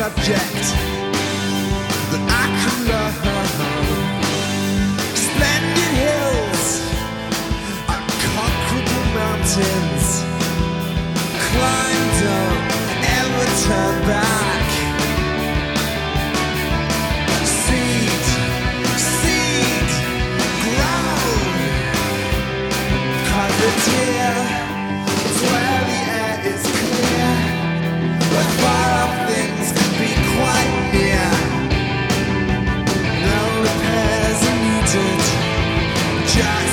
subject that I can love. Splendid hills, unconquerable mountains, climb, don't ever turn back. Seed, grow, 'cause it's here, it's where the air is clear, where far off things can be quite near. No repairs are needed, just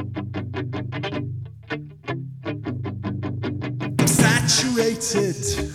saturated